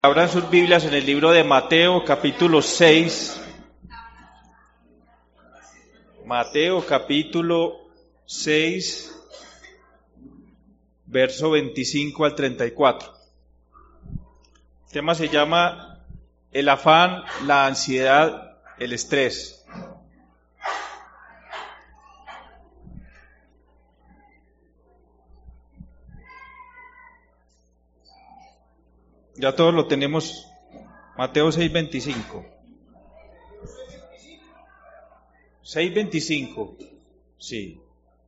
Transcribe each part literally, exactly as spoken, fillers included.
Abran sus Biblias en el libro de Mateo, capítulo seis. Mateo, capítulo seis, verso veinticinco al treinta y cuatro. El tema se llama el afán, la ansiedad, el estrés. Ya todos lo tenemos. Mateo seis veinticinco. seis veinticinco. Sí.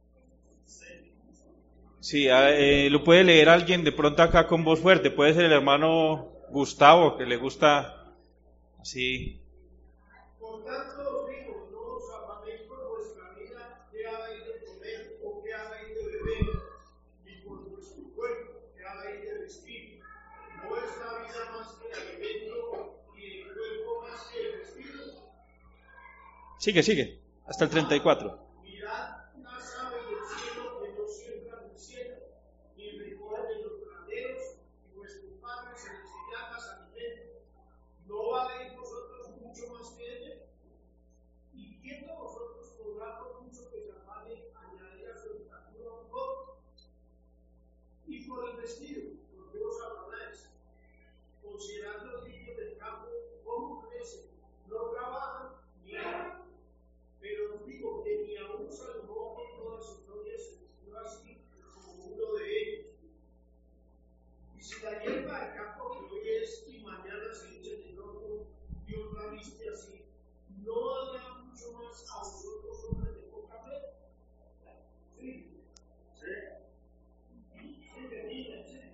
Sí, eh, lo puede leer alguien de pronto acá con voz fuerte. Puede ser el hermano Gustavo, que le gusta así. Por tanto, digo, no os afanéis por vuestra vida, qué habéis de comer o qué habéis de beber, ni por vuestro cuerpo, qué habéis de vestir. ¿No es la vida más que el alimento y el cuerpo más que el vestido? Sigue, sigue, hasta el treinta y cuatro. Mirad las aves del cielo que no siembran ni cielo, ni recogen en los graneros, y vuestro Padre celestial las alimenta. ¿No valéis vosotros mucho más que ellas? ¿Y quién de vosotros podrá por mucho que se afane añadir a su estatura un poco? Y por el vestido, ¿por qué os afanáis? Considerad los lirios del campo, cómo crecen, no trabajan ni aman. Pero os digo que ni aun Salomón en toda su gloria se vistió así como uno de ellos. Y si la hierba del campo que hoy es y mañana se echa en el horno, Dios la viste así, ¿no hará mucho más a vosotros, hombres de poca fe? Sí, sí, sí, venid, sí.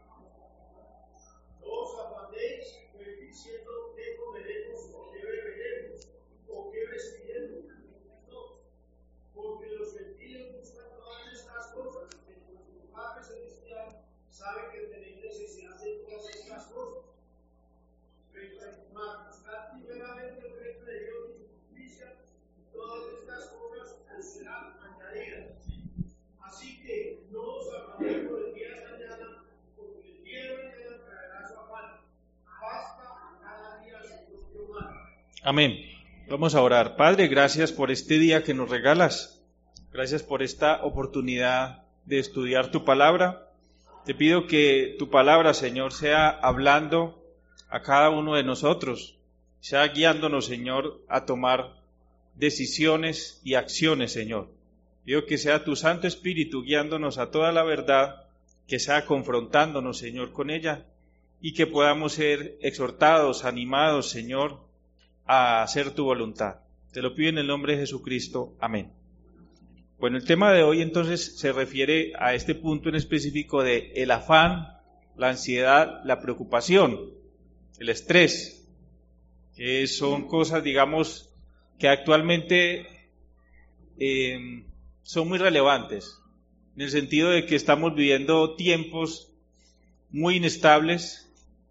No os afanéis, pues diciendo qué comeremos o qué beberemos o qué vestiremos. No, porque los gentiles buscan todas estas cosas, pero vuestro Padre Celestial sabe que tenéis necesidad de todas estas cosas. Mas buscad primeramente el reino de Dios y su justicia, y todas estas cosas os serán añadidas. Así que no os afanéis por el día de mañana, porque el día de mañana traerá su afán. Basta a cada día su propio mal. Amén. Vamos a orar. Padre, gracias por este día que nos regalas. Gracias por esta oportunidad de estudiar tu palabra. Te pido que tu palabra, Señor, sea hablando a cada uno de nosotros, sea guiándonos, Señor, a tomar decisiones y acciones, Señor. Pido que sea tu Santo Espíritu guiándonos a toda la verdad, que sea confrontándonos, Señor, con ella, y que podamos ser exhortados, animados, Señor, a hacer tu voluntad. Te lo pido en el nombre de Jesucristo. Amén. Bueno, el tema de hoy entonces se refiere a este punto en específico de el afán, la ansiedad, la preocupación, el estrés, que son cosas, digamos, que actualmente eh, son muy relevantes, en el sentido de que estamos viviendo tiempos muy inestables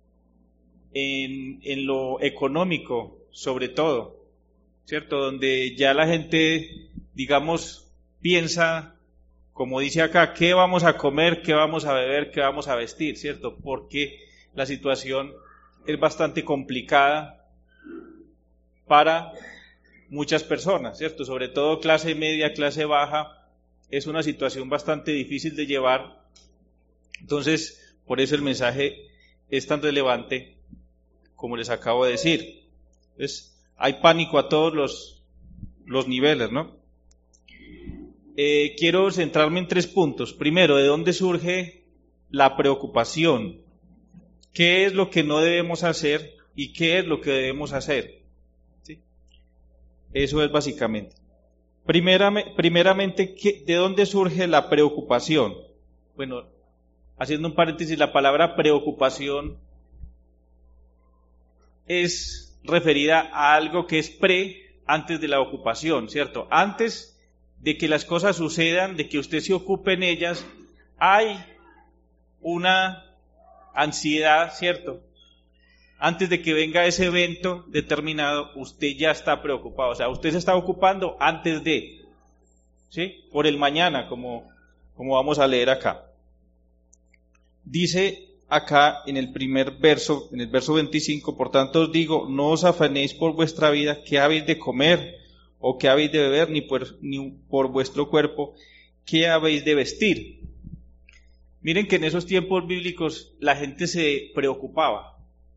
en, en lo económico, sobre todo, ¿cierto? Donde ya la gente, digamos, piensa, como dice acá, qué vamos a comer, qué vamos a beber, qué vamos a vestir, ¿cierto? Porque la situación es bastante complicada para muchas personas, ¿cierto? Sobre todo clase media, clase baja, es una situación bastante difícil de llevar. Entonces, por eso el mensaje es tan relevante como les acabo de decir. Entonces, hay pánico a todos los, los niveles, ¿no? Eh, quiero centrarme en tres puntos. Primero, ¿de dónde surge la preocupación? ¿Qué es lo que no debemos hacer y qué es lo que debemos hacer? ¿Sí? Eso es básicamente. Primeramente, primeramente, ¿de dónde surge la preocupación? Bueno, haciendo un paréntesis, la palabra preocupación es referida a algo que es pre, antes de la ocupación, ¿cierto? Antes de que las cosas sucedan, de que usted se ocupe en ellas, hay una ansiedad, ¿cierto? Antes de que venga ese evento determinado, usted ya está preocupado, o sea, usted se está ocupando antes de, ¿sí? Por el mañana, como, como vamos a leer acá. Dice acá en el primer verso, en el verso veinticinco, por tanto os digo, no os afanéis por vuestra vida, qué habéis de comer o qué habéis de beber, ni por, ni por vuestro cuerpo, qué habéis de vestir. Miren que en esos tiempos bíblicos la gente se preocupaba.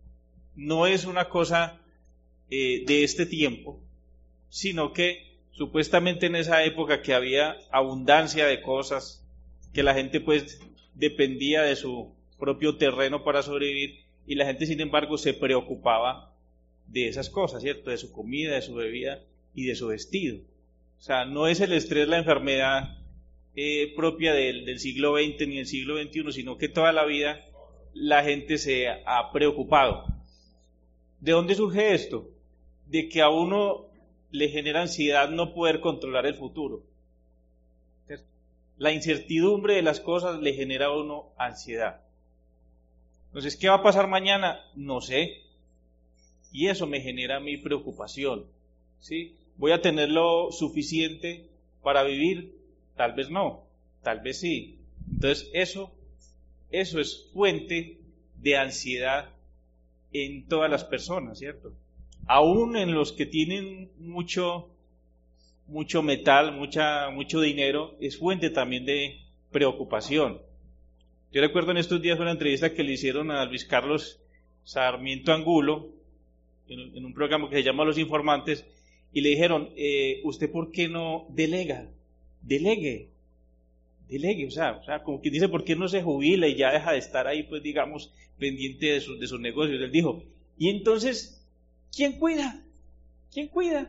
No es una cosa eh, de este tiempo, sino que supuestamente en esa época que había abundancia de cosas, que la gente pues dependía de su propio terreno para sobrevivir, y la gente sin embargo se preocupaba de esas cosas, ¿cierto? De su comida, de su bebida y de su vestido. O sea, no es el estrés, la enfermedad eh, propia del, del siglo veinte ni del siglo veintiuno, sino que toda la vida la gente se ha preocupado. ¿De dónde surge esto? De que a uno le genera ansiedad no poder controlar el futuro. ¿Cierto? La incertidumbre de las cosas le genera a uno ansiedad. Entonces, ¿qué va a pasar mañana? No sé. Y eso me genera mi preocupación. ¿Sí? ¿Voy a tener lo suficiente para vivir? Tal vez no, tal vez sí. Entonces, eso, eso es fuente de ansiedad en todas las personas, ¿cierto? Aún en los que tienen mucho, mucho metal, mucha, mucho dinero, es fuente también de preocupación. Yo recuerdo en estos días una entrevista que le hicieron a Luis Carlos Sarmiento Angulo, en, en un programa que se llama Los Informantes, y le dijeron, eh, ¿usted por qué no delega? Delegue, delegue, o sea, o sea, como quien dice, ¿por qué no se jubila y ya deja de estar ahí, pues digamos, pendiente de, su, de sus negocios? Él dijo, y entonces, ¿quién cuida? ¿Quién cuida?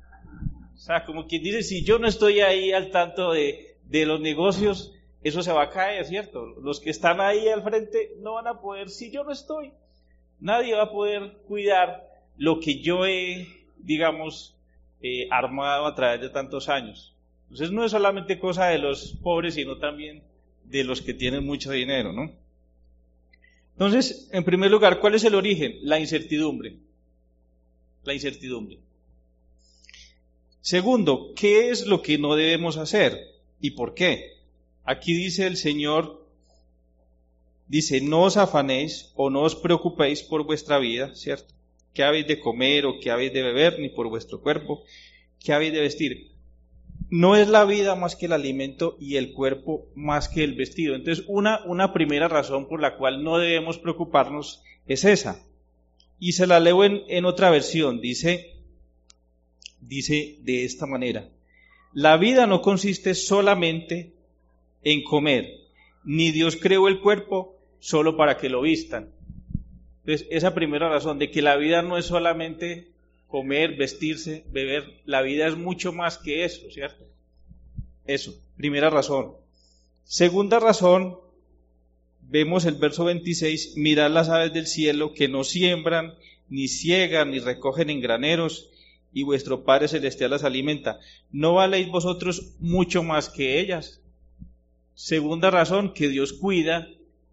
O sea, como quien dice, si yo no estoy ahí al tanto de, de los negocios, eso se va a caer, ¿cierto? Los que están ahí al frente no van a poder, si yo no estoy, nadie va a poder cuidar lo que yo he, digamos, eh, armado a través de tantos años. Entonces no es solamente cosa de los pobres, sino también de los que tienen mucho dinero, ¿no? Entonces, en primer lugar, ¿cuál es el origen? La incertidumbre. La incertidumbre. Segundo, ¿qué es lo que no debemos hacer? ¿Y por qué? Aquí dice el Señor, dice, no os afanéis o no os preocupéis por vuestra vida, ¿cierto? ¿Qué habéis de comer o qué habéis de beber? Ni por vuestro cuerpo, ¿qué habéis de vestir? No es la vida más que el alimento y el cuerpo más que el vestido. Entonces, una, una primera razón por la cual no debemos preocuparnos es esa. Y se la leo en, en otra versión, dice, dice de esta manera, la vida no consiste solamente en comer, ni Dios creó el cuerpo solo para que lo vistan. Entonces, esa primera razón de que la vida no es solamente comer, vestirse, beber, la vida es mucho más que eso, ¿cierto? Eso, primera razón. Segunda razón, vemos el verso veintiséis, mirad las aves del cielo que no siembran, ni ciegan, ni recogen en graneros, y vuestro Padre Celestial las alimenta. ¿No valéis vosotros mucho más que ellas? Segunda razón, que Dios cuida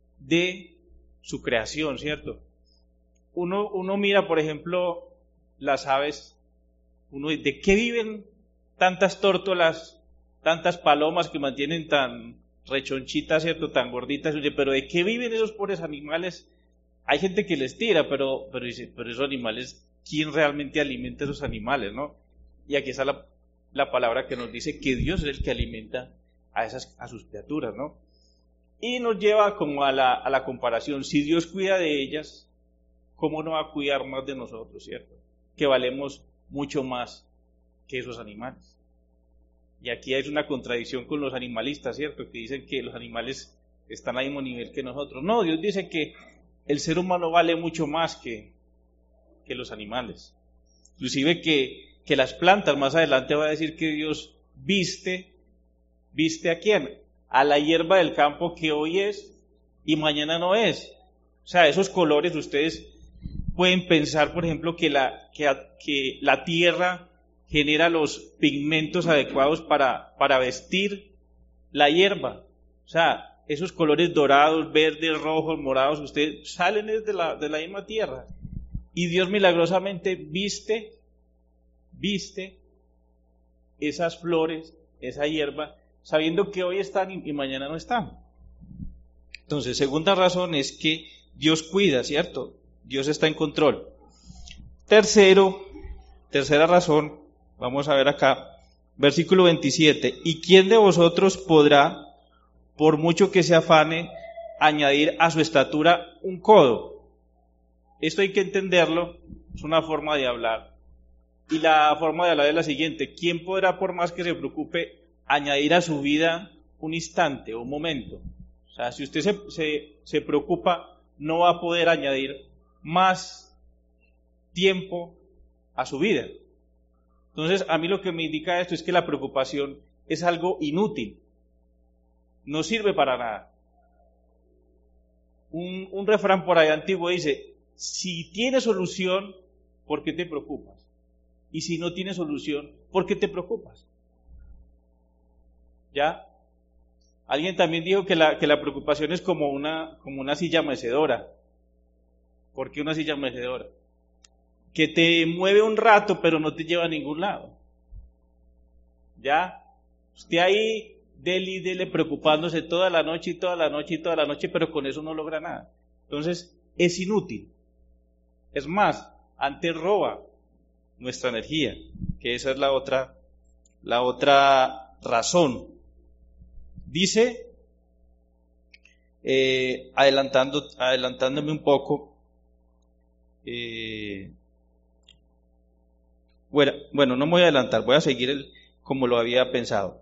de su creación, ¿cierto? Uno, uno mira, por ejemplo, las aves, uno dice, ¿de qué viven tantas tórtolas, tantas palomas que mantienen tan rechonchitas, ¿cierto? Tan gorditas, pero ¿de qué viven esos pobres animales? Hay gente que les tira, pero, pero dice, pero esos animales, ¿quién realmente alimenta a esos animales, no? Y aquí está la, la palabra que nos dice que Dios es el que alimenta a esas, a sus criaturas, ¿no? Y nos lleva como a la, a la comparación, si Dios cuida de ellas, ¿cómo no va a cuidar más de nosotros, cierto? Que valemos mucho más que esos animales. Y aquí hay una contradicción con los animalistas, ¿cierto? Que dicen que los animales están al mismo nivel que nosotros. No, Dios dice que el ser humano vale mucho más que, que los animales. Inclusive que, que las plantas, más adelante va a decir que Dios viste, ¿viste a quién? A la hierba del campo que hoy es y mañana no es. O sea, esos colores ustedes pueden pensar, por ejemplo, que la, que, que la tierra genera los pigmentos adecuados para, para vestir la hierba. O sea, esos colores dorados, verdes, rojos, morados, ustedes salen desde la, de la misma tierra. Y Dios milagrosamente viste, viste esas flores, esa hierba, sabiendo que hoy están y mañana no están. Entonces, segunda razón es que Dios cuida, ¿cierto? Dios está en control. Tercero, tercera razón, vamos a ver acá, versículo veintisiete. ¿Y quién de vosotros podrá, por mucho que se afane, añadir a su estatura un codo? Esto hay que entenderlo, es una forma de hablar. Y la forma de hablar es la siguiente: ¿quién podrá, por más que se preocupe, añadir a su vida un instante o un momento? O sea, si usted se, se, se preocupa, no va a poder añadir más tiempo a su vida. Entonces, a mí lo que me indica esto es que la preocupación es algo inútil, no sirve para nada. Un, un refrán por ahí antiguo dice: si tienes solución, ¿por qué te preocupas? Y si no tienes solución, ¿por qué te preocupas? ¿Ya? Alguien también dijo que la, que la preocupación es como una, como una silla mecedora. ¿Por qué una silla mecedora? Que te mueve un rato, pero no te lleva a ningún lado. ¿Ya? Usted ahí, dele y dele, preocupándose toda la noche y toda la noche y toda la noche, pero con eso no logra nada. Entonces, es inútil. Es más, antes roba nuestra energía, que esa es la otra, la otra razón. Dice, eh, adelantando, adelantándome un poco, eh, bueno, bueno, no me voy a adelantar, voy a seguir el, como lo había pensado.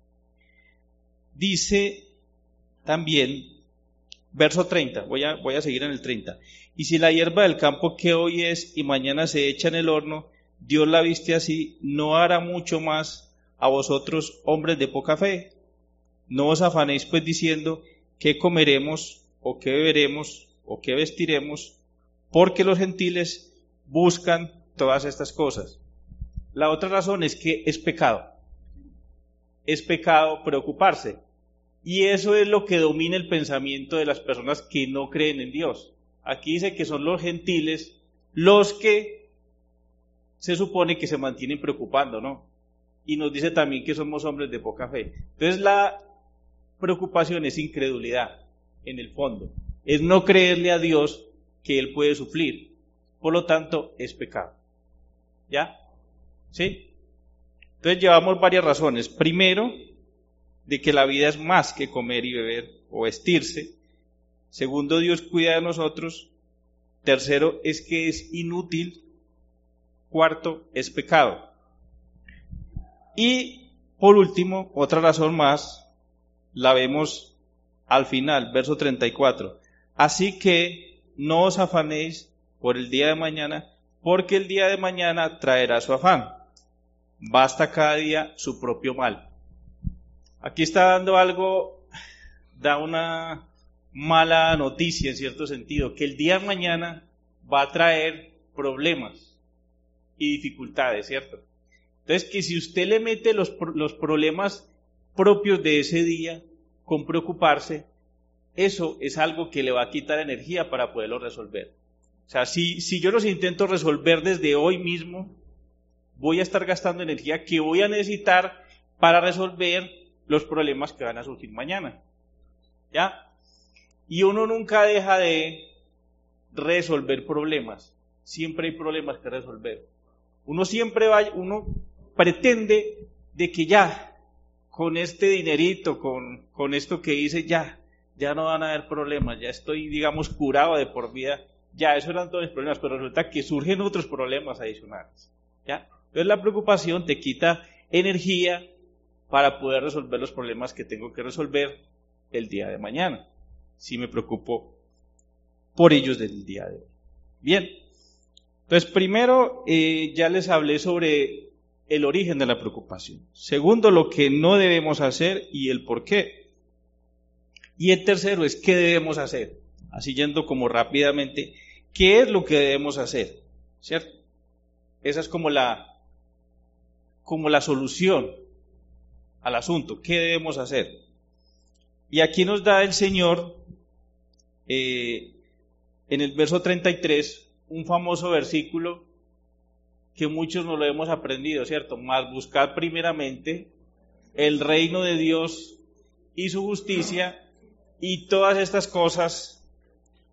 Dice también, verso treinta, voy a, voy a seguir en el treinta. Y si la hierba del campo que hoy es y mañana se echa en el horno, Dios la viste así, ¿no hará mucho más a vosotros, hombres de poca fe? No os afanéis pues diciendo, ¿qué comeremos, o qué beberemos, o qué vestiremos? Porque los gentiles buscan todas estas cosas. La otra razón es que es pecado. Es pecado preocuparse. Y eso es lo que domina el pensamiento de las personas que no creen en Dios. Aquí dice que son los gentiles los que se supone que se mantienen preocupando, ¿no? Y nos dice también que somos hombres de poca fe. Entonces la preocupación es incredulidad, en el fondo. Es no creerle a Dios que Él puede suplir. Por lo tanto, es pecado. ¿Ya? ¿Sí? Entonces llevamos varias razones. Primero, de que la vida es más que comer y beber o vestirse. Segundo, Dios cuida de nosotros. Tercero, es que es inútil. Cuarto, es pecado. Y por último, otra razón más, la vemos al final, verso treinta y cuatro. Así que no os afanéis por el día de mañana, porque el día de mañana traerá su afán. Basta cada día su propio mal. Aquí está dando algo, da una mala noticia en cierto sentido, que el día de mañana va a traer problemas y dificultades, ¿cierto? Entonces, que si usted le mete los, los problemas propios de ese día con preocuparse, eso es algo que le va a quitar energía para poderlo resolver. O sea, si, si yo los intento resolver desde hoy mismo, voy a estar gastando energía que voy a necesitar para resolver los problemas que van a surgir mañana. ¿Ya? Y uno nunca deja de resolver problemas. Siempre hay problemas que resolver. Uno siempre va, uno pretende de que ya, con este dinerito, con, con esto que hice, ya, ya no van a haber problemas, ya estoy, digamos, curado de por vida, ya, esos eran todos los problemas, pero resulta que surgen otros problemas adicionales, ¿ya? Entonces la preocupación te quita energía para poder resolver los problemas que tengo que resolver el día de mañana, si me preocupo por ellos del día de hoy. Bien, entonces primero eh, ya les hablé sobre el origen de la preocupación. Segundo, lo que no debemos hacer y el por qué. Y el tercero es qué debemos hacer. Así yendo como rápidamente, ¿qué es lo que debemos hacer? ¿Cierto? Esa es como la, como la solución al asunto. ¿Qué debemos hacer? Y aquí nos da el Señor, eh, en el verso treinta y tres, un famoso versículo que muchos no lo hemos aprendido, ¿cierto? Mas buscad primeramente el reino de Dios y su justicia, y todas estas cosas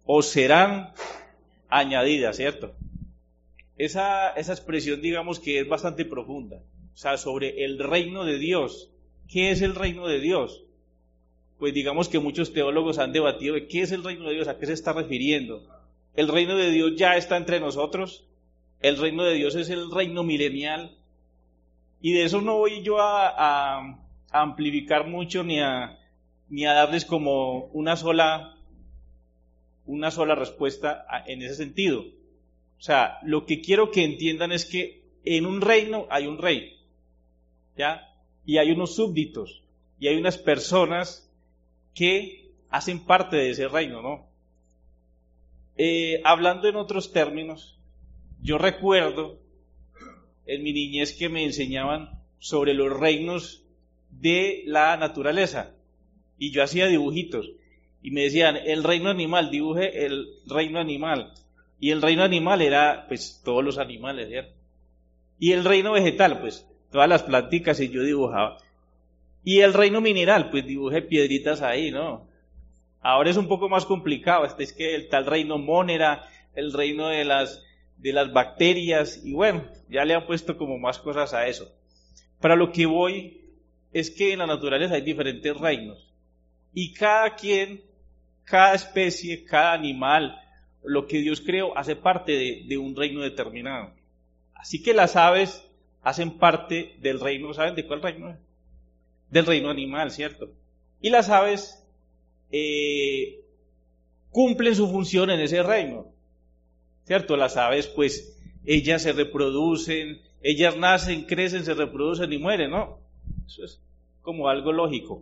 o serán añadidas, ¿cierto? Esa, esa expresión, digamos que es bastante profunda, o sea, sobre el reino de Dios. ¿Qué es el reino de Dios? Pues digamos que muchos teólogos han debatido de qué es el reino de Dios, a qué se está refiriendo. ¿El reino de Dios ya está entre nosotros? ¿El reino de Dios es el reino milenial? Y de eso no voy yo a, a, a amplificar mucho ni a, ni a darles como una sola, una sola respuesta a, en ese sentido. O sea, lo que quiero que entiendan es que en un reino hay un rey, ¿ya? Y hay unos súbditos, y hay unas personas que hacen parte de ese reino, ¿no? Eh, hablando en otros términos, yo recuerdo en mi niñez que me enseñaban sobre los reinos de la naturaleza, y yo hacía dibujitos, y me decían, el reino animal, dibuje el reino animal, y el reino animal era, pues, todos los animales, ¿cierto? Y el reino vegetal, pues, todas las planticas, y yo dibujaba. Y el reino mineral, pues dibujé piedritas ahí, ¿no? Ahora es un poco más complicado, este es que el tal reino Mónera, el reino de las, de las bacterias, y bueno, ya le han puesto como más cosas a eso. Para lo que voy es que en la naturaleza hay diferentes reinos, y cada quien, cada especie, cada animal, lo que Dios creó hace parte de, de un reino determinado. Así que las aves hacen parte del reino, ¿saben de cuál reino es? Del reino animal, ¿cierto? Y las aves eh, cumplen su función en ese reino, ¿cierto? Las aves, pues, ellas se reproducen, ellas nacen, crecen, se reproducen y mueren, ¿no? Eso es como algo lógico.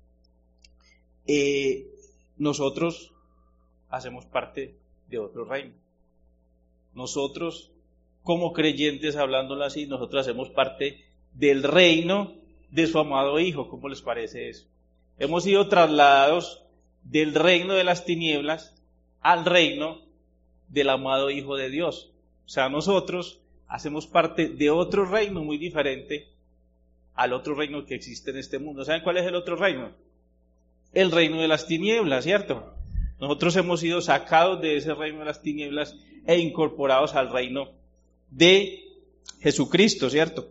Eh, nosotros hacemos parte de otro reino. Nosotros, como creyentes, hablándolo así, nosotros hacemos parte del reino de su amado Hijo. ¿Cómo les parece eso? Hemos sido trasladados del reino de las tinieblas al reino del amado Hijo de Dios. O sea, nosotros hacemos parte de otro reino muy diferente al otro reino que existe en este mundo. ¿Saben cuál es el otro reino? El reino de las tinieblas, ¿cierto? Nosotros hemos sido sacados de ese reino de las tinieblas e incorporados al reino de Jesucristo, ¿cierto?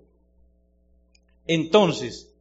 Entonces,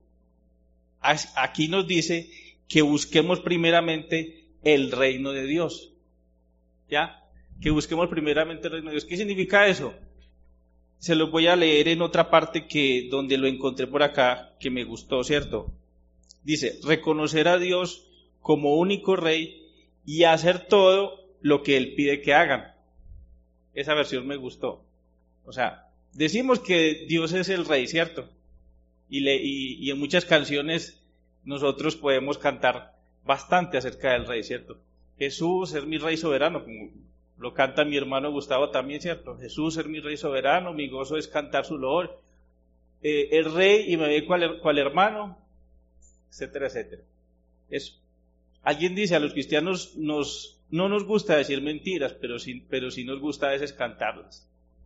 aquí nos dice que busquemos primeramente el reino de Dios, ¿ya? Que busquemos primeramente el reino de Dios. ¿Qué significa eso? Se los voy a leer en otra parte que donde lo encontré por acá, que me gustó, ¿cierto? Dice, reconocer a Dios como único Rey y hacer todo lo que Él pide que hagan. Esa versión me gustó. O sea, decimos que Dios es el Rey, ¿cierto? Y, le, y, y en muchas canciones nosotros podemos cantar bastante acerca del Rey, ¿cierto? Jesús es mi Rey soberano, como lo canta mi hermano Gustavo también, ¿cierto? Jesús es mi Rey soberano, mi gozo es cantar su loor. Eh, el Rey y me ve cual, cual hermano, etcétera, etcétera. Eso. Alguien dice, a los cristianos nos, no nos gusta decir mentiras, pero sí, pero sí nos gusta a veces cantarlas.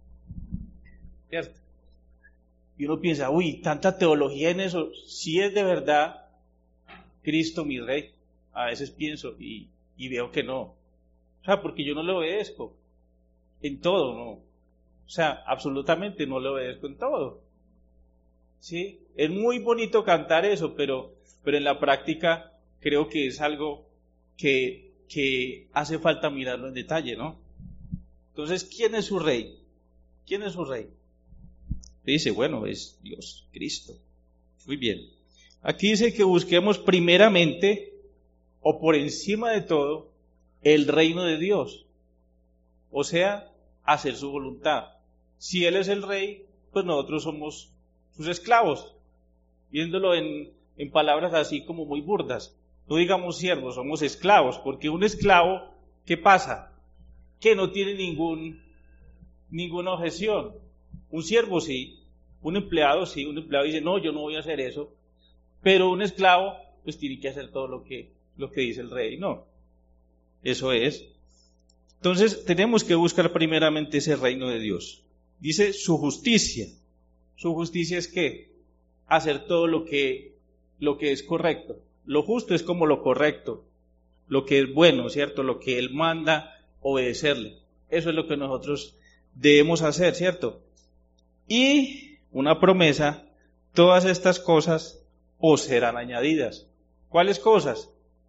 ¿Cierto? Y uno piensa, uy, tanta teología en eso. Si es de verdad Cristo mi Rey. A veces pienso y, y veo que no. O sea, porque yo no le obedezco en todo, ¿no? O sea, absolutamente no le obedezco en todo. ¿Sí? Es muy bonito cantar eso, pero, pero en la práctica creo que es algo que, que hace falta mirarlo en detalle, ¿no? Entonces, ¿quién es su Rey? ¿Quién es su Rey? Dice, bueno, es Dios, Cristo. Muy bien. Aquí dice que busquemos primeramente, o por encima de todo, el reino de Dios. O sea, hacer su voluntad. Si Él es el Rey, pues nosotros somos sus esclavos. Viéndolo en, en palabras así como muy burdas. No digamos siervos, somos esclavos. Porque un esclavo, ¿qué pasa? Que no tiene ningún, ninguna objeción. Un siervo sí, un empleado sí, un empleado dice, no, yo no voy a hacer eso, pero un esclavo pues tiene que hacer todo lo que, lo que dice el rey, no, eso es. Entonces tenemos que buscar primeramente ese reino de Dios. Dice su justicia. Su justicia es ¿qué? Hacer todo lo que, lo que es correcto. Lo justo es como lo correcto, lo que es bueno, ¿cierto? Lo que Él manda obedecerle. Eso es lo que nosotros debemos hacer, ¿cierto? Y una promesa, todas estas cosas os serán añadidas. ¿Cuáles cosas?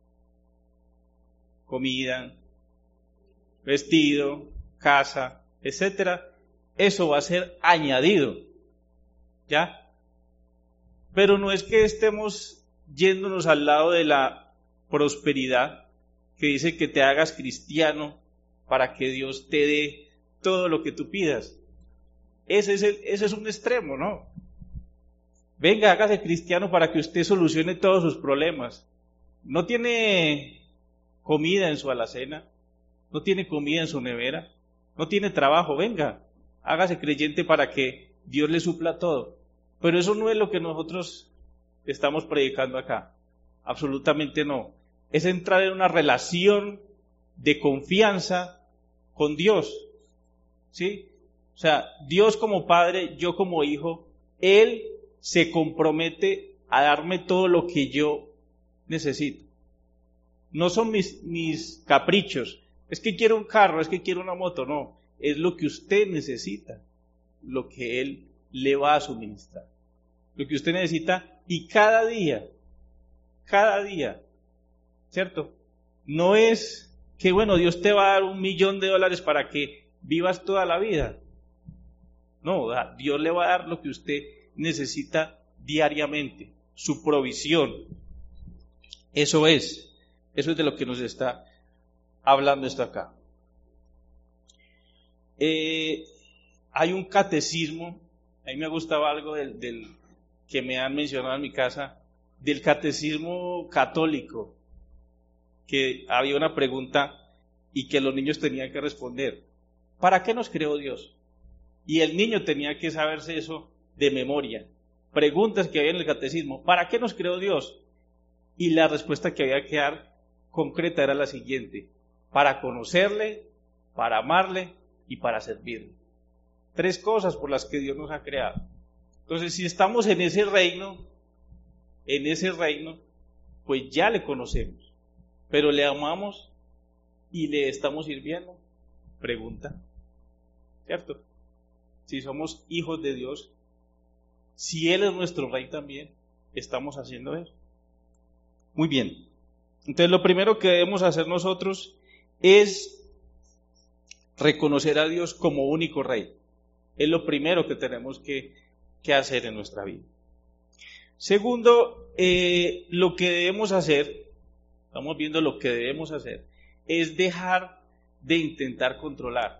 Comida, vestido, casa, etcétera. Eso va a ser añadido, ¿ya? Pero no es que estemos yéndonos al lado de la prosperidad, que dice que te hagas cristiano para que Dios te dé todo lo que tú pidas. Ese es, el, ese es un extremo, ¿no? Venga, hágase cristiano para que usted solucione todos sus problemas. No tiene comida en su alacena, no tiene comida en su nevera, no tiene trabajo, venga, hágase creyente para que Dios le supla todo. Pero eso no es lo que nosotros estamos predicando acá, absolutamente no. Es entrar en una relación de confianza con Dios, ¿sí? O sea, Dios como Padre, yo como Hijo, Él se compromete a darme todo lo que yo necesito. No son mis, mis caprichos, es que quiero un carro, es que quiero una moto, no. Es lo que usted necesita, lo que Él le va a suministrar. Lo que usted necesita y cada día, cada día, ¿cierto? No es que, bueno, Dios te va a dar un millón de dólares para que vivas toda la vida. No, Dios le va a dar lo que usted necesita diariamente, su provisión. Eso es, eso es de lo que nos está hablando esto acá. Eh, hay un catecismo, a mí me gustaba algo del, del que me han mencionado en mi casa, del catecismo católico, que había una pregunta y que los niños tenían que responder. ¿Para qué nos creó Dios? Y el niño tenía que saberse eso de memoria. Preguntas que había en el catecismo. ¿Para qué nos creó Dios? Y la respuesta que había que dar concreta era la siguiente. Para conocerle, para amarle y para servirle. Tres cosas por las que Dios nos ha creado. Entonces, si estamos en ese reino, en ese reino, pues ya le conocemos. Pero le amamos y le estamos sirviendo. Pregunta. ¿Cierto? Si somos hijos de Dios, si Él es nuestro Rey también, estamos haciendo eso. Muy bien. Entonces lo primero que debemos hacer nosotros es reconocer a Dios como único Rey. Es lo primero que tenemos que, que hacer en nuestra vida. Segundo, eh, lo que debemos hacer, estamos viendo lo que debemos hacer, es dejar de intentar controlar.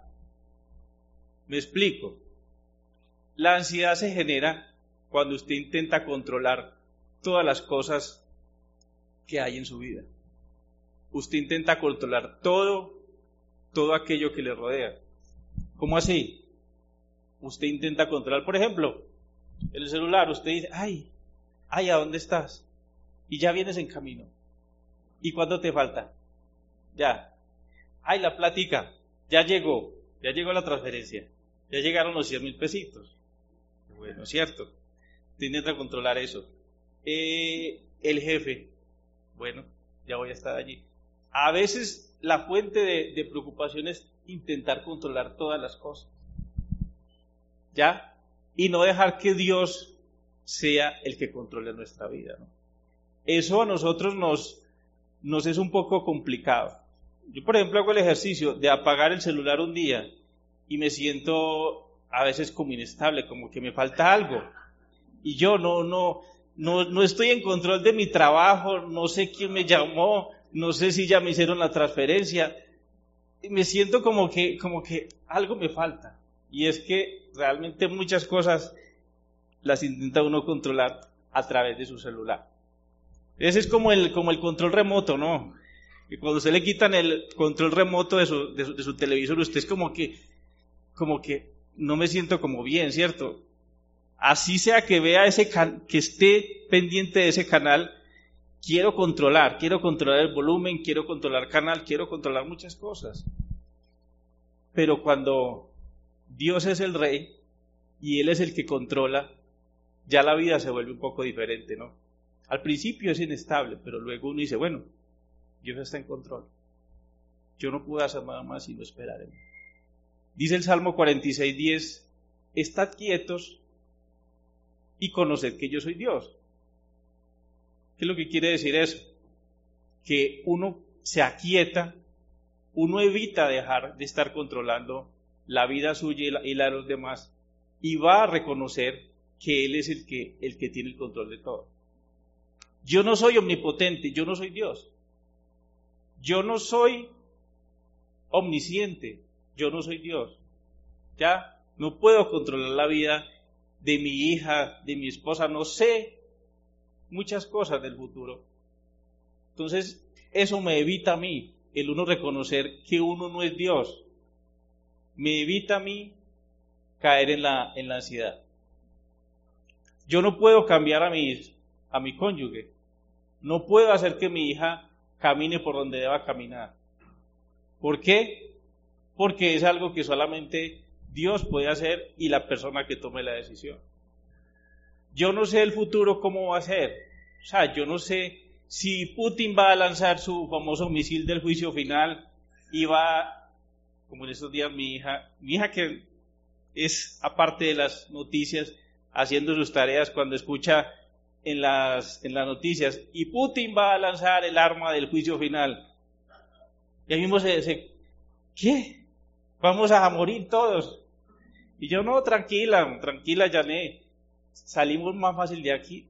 Me explico. La ansiedad se genera cuando usted intenta controlar todas las cosas que hay en su vida. Usted intenta controlar todo, todo aquello que le rodea. ¿Cómo así? Usted intenta controlar, por ejemplo, el celular. Usted dice, ay, ay, ¿a dónde estás? Y ya vienes en camino. ¿Y cuánto te falta? Ya. Ay, la plática, ya llegó, ya llegó la transferencia, ya llegaron los cien mil pesitos. Bueno, cierto, intenta controlar eso. Eh, el jefe, bueno, ya voy a estar allí. A veces la fuente de, de preocupación es intentar controlar todas las cosas, ¿ya? Y no dejar que Dios sea el que controle nuestra vida, ¿no? Eso a nosotros nos, nos es un poco complicado. Yo, por ejemplo, hago el ejercicio de apagar el celular un día y me siento a veces como inestable, como que me falta algo. Y yo no, no, no, no estoy en control de mi trabajo, no sé quién me llamó, no sé si ya me hicieron la transferencia. Y me siento como que, como que algo me falta. Y es que realmente muchas cosas las intenta uno controlar a través de su celular. Ese es como el, como el control remoto, ¿no? Y cuando usted le quitan el control remoto de su, de su, de su televisor, usted es como que, como que no me siento como bien, ¿cierto? Así sea que vea ese can- que esté pendiente de ese canal, quiero controlar, quiero controlar el volumen, quiero controlar canal, quiero controlar muchas cosas. Pero cuando Dios es el Rey y Él es el que controla, ya la vida se vuelve un poco diferente, ¿no? Al principio es inestable, pero luego uno dice, bueno, Dios está en control. yo no puedo hacer nada más sino esperar en Él. Dice el Salmo cuarenta y seis, diez, estad quietos y conoced que yo soy Dios. ¿Qué es lo que quiere decir eso? Que uno se aquieta, uno evita dejar de estar controlando la vida suya y la, y la de los demás, y va a reconocer que Él es el que, el que tiene el control de todo. Yo no soy omnipotente, yo no soy Dios. Yo no soy omnisciente, yo no soy Dios. Ya no puedo controlar la vida de mi hija, de mi esposa, no sé muchas cosas del futuro. Entonces, eso me evita a mí, el uno reconocer que uno no es Dios. Me evita a mí caer en la, en la ansiedad. Yo no puedo cambiar a mi, a mi cónyuge. No puedo hacer que mi hija camine por donde deba caminar. ¿Por qué? Porque es algo que solamente Dios puede hacer y la persona que tome la decisión. Yo no sé el futuro cómo va a ser. O sea, yo no sé si Putin va a lanzar su famoso misil del juicio final y va, como en estos días mi hija, mi hija que es aparte de las noticias, haciendo sus tareas cuando escucha en las, en las noticias, y Putin va a lanzar el arma del juicio final. Y ahí mismo se dice, ¿qué? Vamos a morir todos. Y yo, no, tranquila, tranquila, Jané. Salimos más fácil de aquí.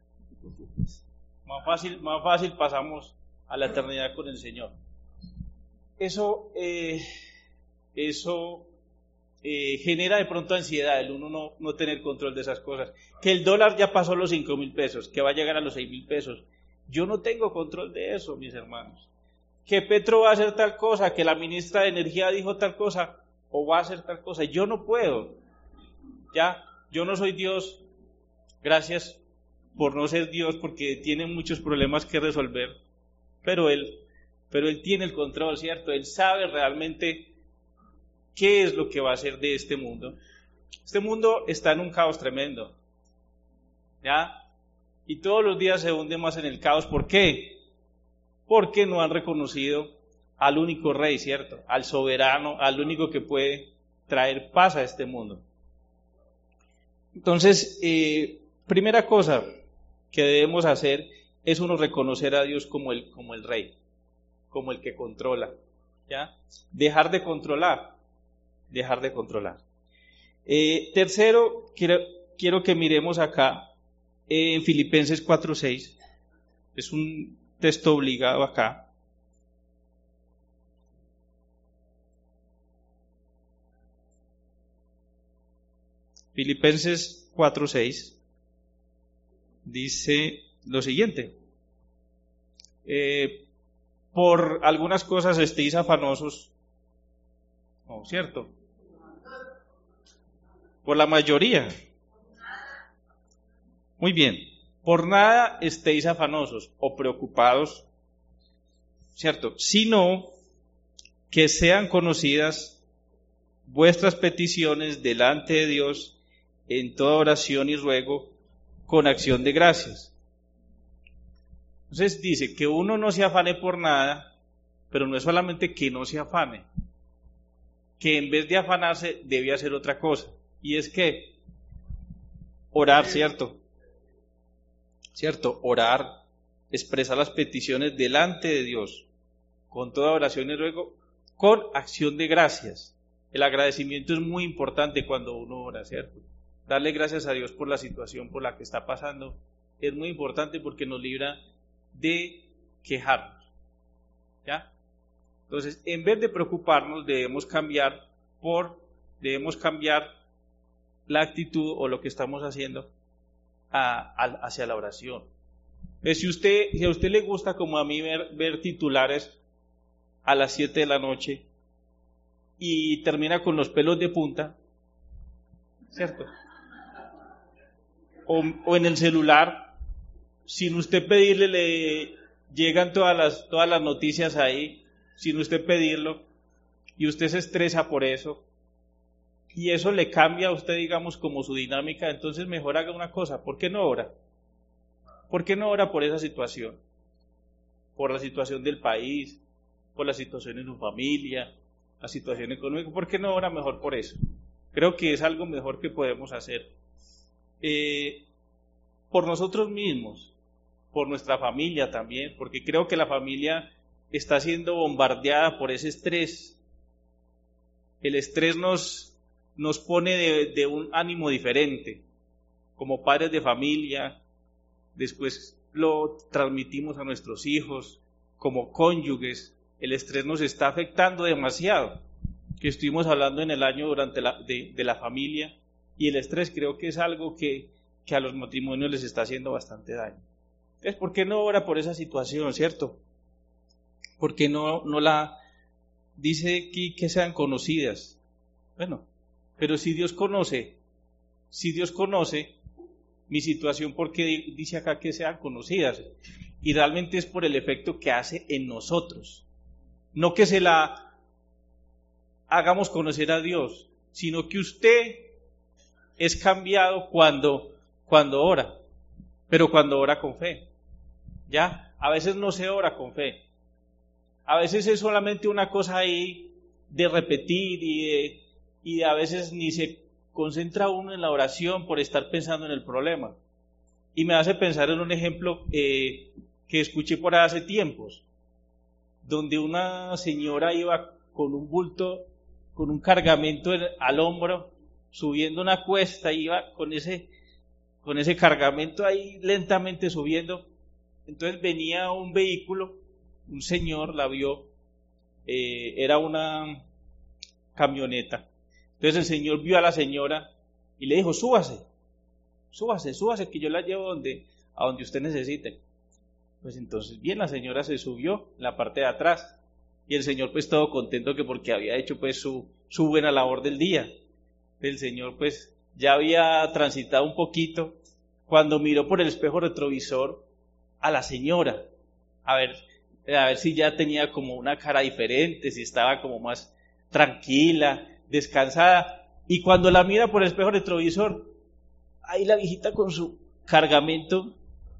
Más fácil, más fácil pasamos a la eternidad con el Señor. Eso, eh, eso eh, genera de pronto ansiedad, el uno no, no tener control de esas cosas. Que el dólar ya pasó los cinco mil pesos, que va a llegar a los seis mil pesos. Yo no tengo control de eso, mis hermanos. Que Petro va a hacer tal cosa, que la ministra de Energía dijo tal cosa, o va a hacer tal cosa. Yo no puedo. Ya, yo no soy Dios. Gracias por no ser Dios, porque tiene muchos problemas que resolver. Pero Él, pero Él tiene el control, ¿cierto? Él sabe realmente qué es lo que va a hacer de este mundo. Este mundo está en un caos tremendo. ¿Ya? Y todos los días se hunde más en el caos. ¿Por qué? Porque no han reconocido al único rey, ¿cierto? Al soberano, al único que puede traer paz a este mundo. Entonces, eh, primera cosa que debemos hacer es uno reconocer a Dios como el, como el rey, como el que controla, ¿ya? Dejar de controlar, dejar de controlar. Eh, tercero, quiero, quiero que miremos acá eh, en Filipenses cuatro seis, es un texto obligado acá. Filipenses cuatro seis dice lo siguiente: eh, por algunas cosas estéis afanosos, no, ¿cierto? Por la mayoría. Muy bien. Por nada estéis afanosos o preocupados, ¿cierto? Sino que sean conocidas vuestras peticiones delante de Dios en toda oración y ruego con acción de gracias. Entonces dice que uno no se afane por nada, pero no es solamente que no se afane, que en vez de afanarse debe hacer otra cosa, y es que orar, ¿cierto? ¿Cierto? Orar, expresar las peticiones delante de Dios, con toda oración y ruego, con acción de gracias. El agradecimiento es muy importante cuando uno ora, ¿cierto? Darle gracias a Dios por la situación por la que está pasando es muy importante porque nos libra de quejarnos, ¿ya? Entonces, en vez de preocuparnos, debemos cambiar por, debemos cambiar la actitud o lo que estamos haciendo a, a, hacia la oración. Pues si usted, si a usted le gusta, como a mí, ver, ver titulares a las siete de la noche y termina con los pelos de punta, ¿cierto? O, o en el celular, sin usted pedirle, le llegan todas las, todas las noticias ahí, sin usted pedirlo, y usted se estresa por eso, y eso le cambia a usted, digamos, como su dinámica. Entonces mejor haga una cosa: ¿por qué no ora? ¿Por qué no ora por esa situación? Por la situación del país, por la situación en su familia, la situación económica. ¿Por qué no ora mejor por eso? Creo que es algo mejor que podemos hacer. Eh, por nosotros mismos, por nuestra familia también, porque creo que la familia está siendo bombardeada por ese estrés. El estrés nos, nos pone de, de un ánimo diferente, como padres de familia, después lo transmitimos a nuestros hijos, como cónyuges. El estrés nos está afectando demasiado, que estuvimos hablando en el año durante la, de, de la familia, y el estrés creo que es algo que, que a los matrimonios les está haciendo bastante daño. Entonces, ¿por qué no ora por esa situación, cierto? ¿Por qué no, no la dice aquí que sean conocidas? Bueno, pero si Dios conoce, si Dios conoce mi situación, ¿por qué dice acá que sean conocidas? Y realmente es por el efecto que hace en nosotros. No que se la hagamos conocer a Dios, sino que usted es cambiado cuando, cuando ora, pero cuando ora con fe. ¿Ya? A veces no se ora con fe. A veces es solamente una cosa ahí de repetir y, de, y a veces ni se concentra uno en la oración por estar pensando en el problema. Y me hace pensar en un ejemplo eh, que escuché por ahí hace tiempos, donde una señora iba con un bulto, con un cargamento al hombro, subiendo una cuesta, iba con ese, con ese cargamento ahí lentamente subiendo. Entonces venía un vehículo, un señor la vio, eh, era una camioneta. Entonces el señor vio a la señora y le dijo, súbase, súbase, súbase, que yo la llevo donde, a donde usted necesite. Pues entonces, bien, la señora se subió en la parte de atrás y el señor pues todo contento que porque había hecho pues su, su buena labor del día. El señor pues ya había transitado un poquito cuando miró por el espejo retrovisor a la señora, a ver, a ver si ya tenía como una cara diferente, si estaba como más tranquila, descansada, y cuando la mira por el espejo retrovisor, ahí la viejita con su cargamento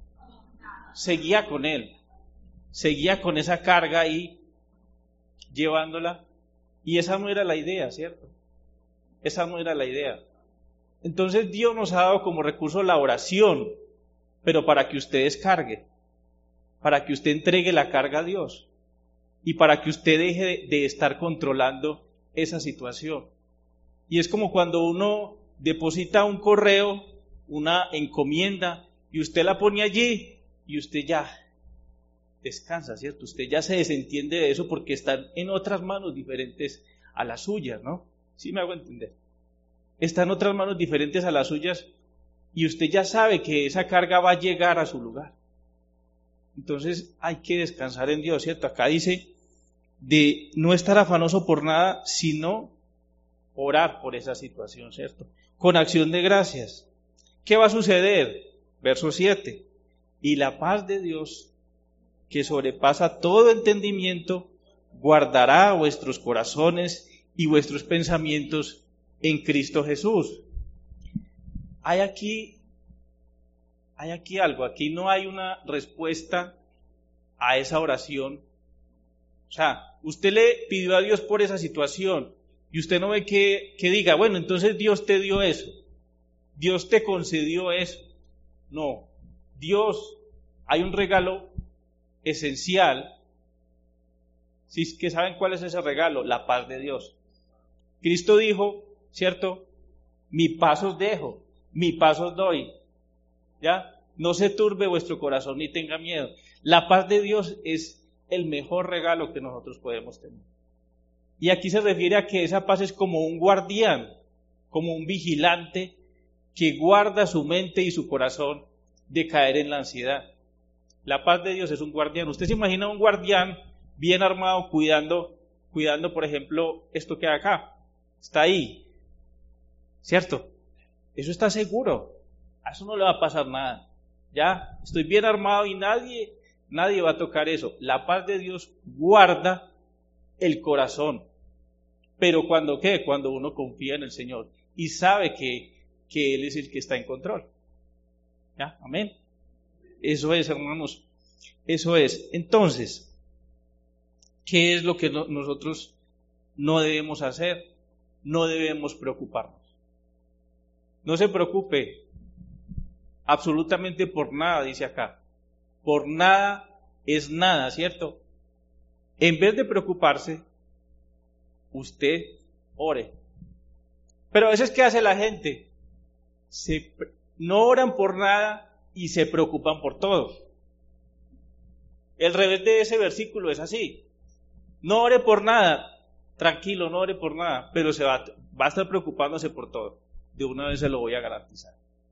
seguía con él, seguía con esa carga ahí, llevándola, y esa no era la idea, ¿cierto? Esa no era la idea. Entonces Dios nos ha dado como recurso la oración, pero para que usted descargue, para que usted entregue la carga a Dios y para que usted deje de, de estar controlando esa situación. Y es como cuando uno deposita un correo, una encomienda, y usted la pone allí y usted ya descansa, ¿cierto? Usted ya se desentiende de eso porque están en otras manos diferentes a las suyas, ¿no? ¿Sí me hago entender? Están en otras manos diferentes a las suyas y usted ya sabe que esa carga va a llegar a su lugar. Entonces hay que descansar en Dios, ¿cierto? Acá dice de no estar afanoso por nada, sino orar por esa situación, ¿cierto? Con acción de gracias. ¿Qué va a suceder? Verso siete. Y la paz de Dios, que sobrepasa todo entendimiento, guardará vuestros corazones y vuestros pensamientos en Cristo Jesús. Hay aquí, hay aquí algo, aquí no hay una respuesta a esa oración. O sea, usted le pidió a Dios por esa situación y usted no ve que, que diga, bueno, entonces Dios te dio eso, Dios te concedió eso. No, Dios, hay un regalo esencial. ¿Sí? ¿Que saben cuál es ese regalo? La paz de Dios. Cristo dijo, ¿cierto? Mi paz os dejo, mi paz os doy. ¿Ya? No se turbe vuestro corazón ni tenga miedo. La paz de Dios es el mejor regalo que nosotros podemos tener. Y aquí se refiere a que esa paz es como un guardián, como un vigilante que guarda su mente y su corazón de caer en la ansiedad. La paz de Dios es un guardián. ¿Usted se imagina un guardián bien armado cuidando, cuidando, por ejemplo, esto que hay acá? Está ahí, ¿cierto? Eso está seguro. A eso no le va a pasar nada. Ya, estoy bien armado y nadie, nadie va a tocar eso. La paz de Dios guarda el corazón. Pero cuando ¿qué? Cuando uno confía en el Señor y sabe que, que Él es el que está en control. ¿Ya? Amén. Eso es, hermanos. Eso es. Entonces, ¿Qué es lo que no, nosotros no debemos hacer? No debemos preocuparnos. No se preocupe absolutamente por nada, dice acá. Por nada es nada, ¿cierto? En vez de preocuparse, usted ore. Pero a veces, ¿qué hace la gente? Se, no oran por nada y se preocupan por todo. El revés de ese versículo es así. No ore por nada, tranquilo, no ore por nada, pero se va, va a estar preocupándose por todo. De una vez se lo voy a garantizar.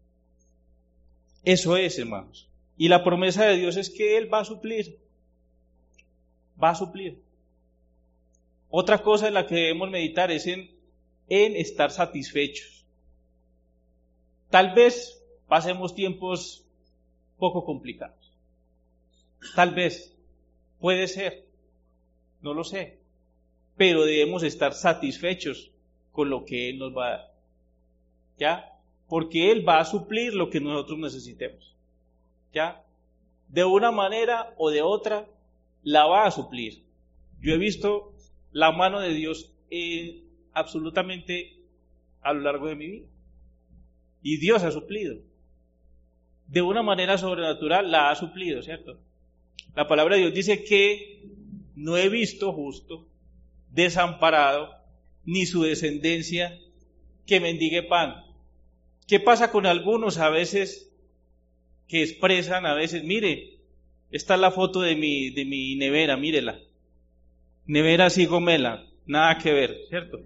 Eso es, hermanos. Y la promesa de Dios es que Él va a suplir. Va a suplir. Otra cosa en la que debemos meditar es en, en estar satisfechos. Tal vez pasemos tiempos poco complicados. Tal vez. Puede ser. No lo sé. Pero debemos estar satisfechos con lo que Él nos va a dar. ¿Ya? Porque Él va a suplir lo que nosotros necesitemos. ¿Ya? De una manera o de otra, la va a suplir. Yo he visto la mano de Dios eh, absolutamente a lo largo de mi vida. Y Dios ha suplido. De una manera sobrenatural la ha suplido, ¿cierto? La palabra de Dios dice que no he visto justo, desamparado, ni su descendencia que mendigue pan. ¿Qué pasa con algunos a veces que expresan, a veces, mire, esta es la foto de mi, de mi nevera, mírela. Nevera así gomela, nada que ver, ¿cierto?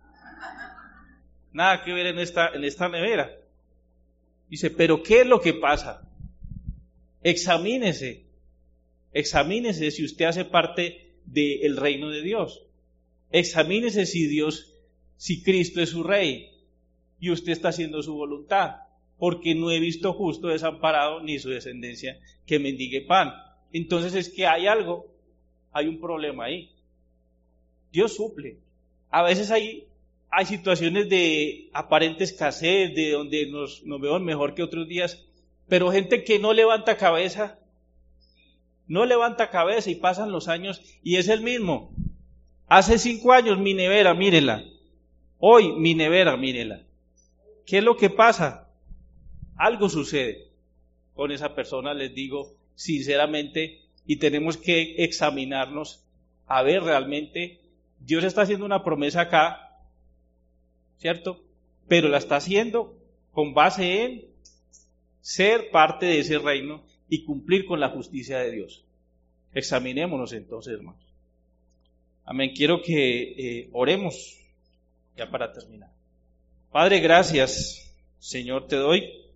Nada que ver en esta, en esta nevera. Dice, pero ¿qué es lo que pasa? Examínese, examínese si usted hace parte del reino de Dios. Examínese si Dios, si Cristo es su rey y usted está haciendo su voluntad, porque no he visto justo desamparado ni su descendencia que mendigue pan. Entonces es que hay algo, hay un problema ahí. Dios suple. A veces hay, hay situaciones de aparente escasez, de donde nos, nos vemos mejor que otros días, pero gente que no levanta cabeza, no levanta cabeza y pasan los años y es el mismo. Hace cinco años mi nevera, mírela. Hoy mi nevera, mírela. ¿Qué es lo que pasa? Algo sucede con esa persona, les digo sinceramente, y tenemos que examinarnos a ver realmente. Dios está haciendo una promesa acá, ¿cierto? Pero la está haciendo con base en ser parte de ese reino y cumplir con la justicia de Dios. Examinémonos entonces, hermanos. Amén. Quiero que eh, oremos ya para terminar. Padre, gracias, Señor, te doy